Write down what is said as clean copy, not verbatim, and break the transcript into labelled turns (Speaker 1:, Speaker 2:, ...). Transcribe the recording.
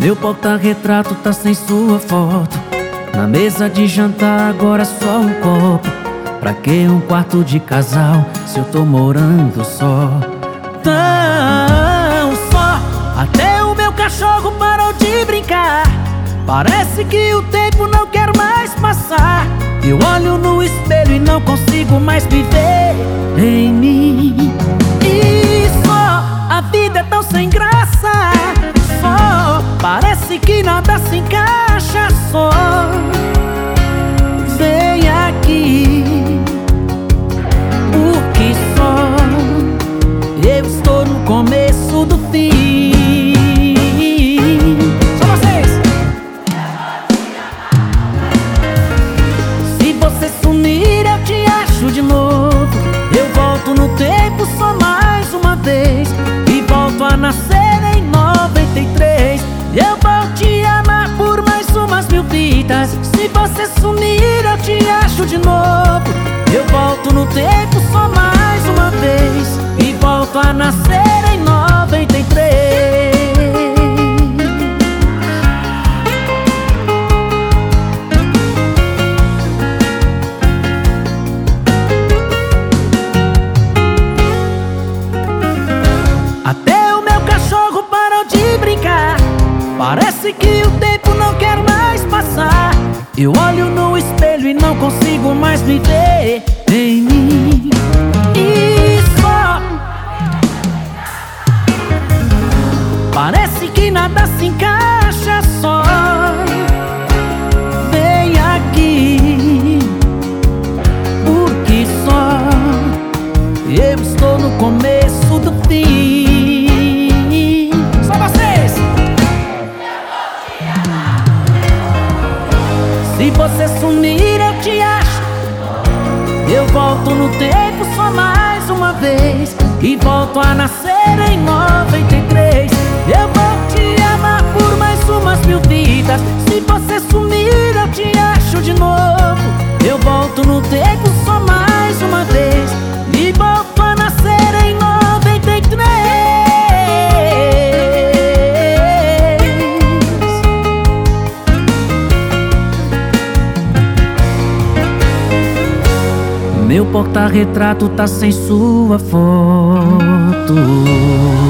Speaker 1: Meu porta-retrato tá sem sua foto. Na mesa de jantar agora só um copo. Pra que um quarto de casal se eu tô morando só? Tão só, até o meu cachorro parou de brincar. Parece que o tempo não quer mais passar. Eu olho no espelho e não consigo mais me ver em mim. E só, a vida é tão sem graça. Só, parece que nada se encaixa. Só, vem aqui, porque só eu estou no começo do fim. Só vocês! Se você sumir eu te acho de novo. Eu volto no tempo só mais uma vez e volto a nascer em 93. Eu vou te amar por mais umas 1000 vidas. Se você sumir eu te acho de novo. Eu volto no tempo só mais uma vez e volto a nascer em 93. Até o meu cachorro parou de brincar. Parece que o tempo não quer mais passar. Eu olho no espelho e não consigo mais me ver em mim. E só, parece que nada se encaixa. Só, vem aqui, porque só eu estou no começo do fim. Só vocês! Se você sumir eu te acho. Eu volto no tempo só mais uma vez e volto a nascer em 93. Eu vou te amar por mais umas 1000 vidas. Se você sumir eu te acho de novo. Eu volto no tempo só mais uma vez e volto a nascer em 93. Meu porta-retrato tá sem sua foto.